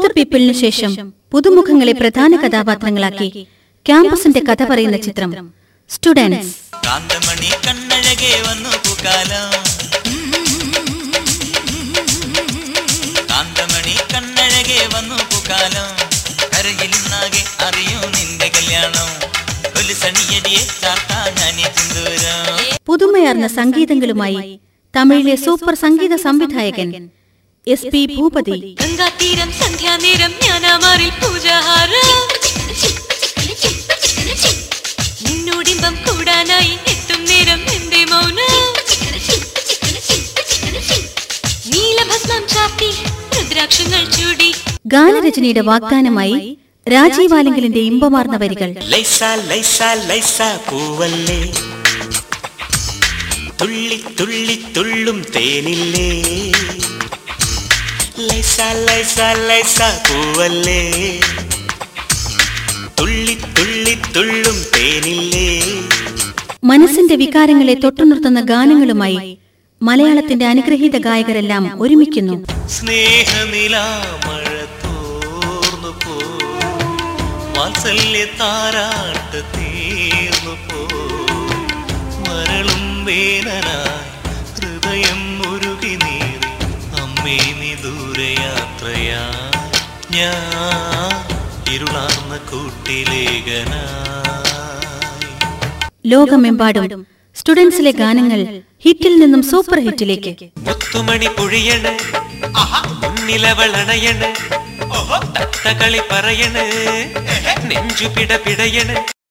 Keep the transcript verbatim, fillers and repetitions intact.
The പീപ്പിളിന് ശേഷം പുതുമുഖങ്ങളെ പ്രധാന കഥാപാത്രങ്ങളാക്കി ക്യാമ്പസിന്റെ കഥ പറയുന്ന ചിത്രം സ്റ്റുഡൻസ്. കാന്തമണി കണ്ണഴകെ വന്നു പൂക്കാലം, കാന്തമണി കണ്ണഴകെ വന്നു പൂക്കാലം, കരയിലിന്നാകെ അറിയൂ നിന്റെ കല്യാണം, കൊലുസണിയടിയെ ചാർത്താഞ്ഞാനി ചിന്തൂരം. പുതുമയാർന്ന സംഗീതങ്ങളുമായി തമിഴിലെ സൂപ്പർ സംഗീത സംവിധായകൻ എസ് പി ഭൂപതി. ഗംഗാതീരം സന്ധ്യാനേരം ജ്ഞാനമാറിൽ പൂജാഹാരം, നിന്നോടിമ്പം കൂടാനായി എത്തും നേരം എന്റെ മൗനം, നീലഭസ്മം ചാർത്തി രുദ്രാക്ഷങ്ങൾ ചൂടി. ഗാനരചനയുടെ വാഗ്ദാനമായി രാജീവ് ആലങ്കലിന്റെ ഇമ്പമാർന്ന വരികൾ. ലൈസ ലൈസ ലൈസ പൂവല്ലേ, തുള്ളി തുള്ളി തുള്ളും തേനില്ലേ, ലൈസ ലൈസ ലൈസ പൂവല്ലേ, തുള്ളി തുള്ളി തുള്ളും തേനില്ലേ. മനസ്സിന്റെ വികാരങ്ങളെ തൊട്ടുനിർത്തുന്ന ഗാനങ്ങളുമായി മലയാളത്തിന്റെ അനുഗ്രഹീത ഗായകരെല്ലാം ഒരുമിക്കുന്നു. സ്നേഹനിലാമഴ തോർന്നു പോ, വാത്സല്യ താരാട്ട് തീർന്നു പോ, മരളും വേനനായി ഹൃദയം മുരുകി നീറി, അമ്മേ നീ ദൂരയാത്രയാ, ഞാൻ ഇരുളാർന്ന കൂട്ടിലേഖനായി. ലോകമെമ്പാടും സ്റ്റുഡൻസിലെ ഗാനങ്ങൾ ഹിറ്റിൽ നിന്നും സൂപ്പർ ഹിറ്റിലേക്ക്. മുത്തുമണി പൊഴിയണ്, മുന്നിലവളണയണ്, തത്തകളി പറയണ്, നെഞ്ചു പിട പിടയണ്.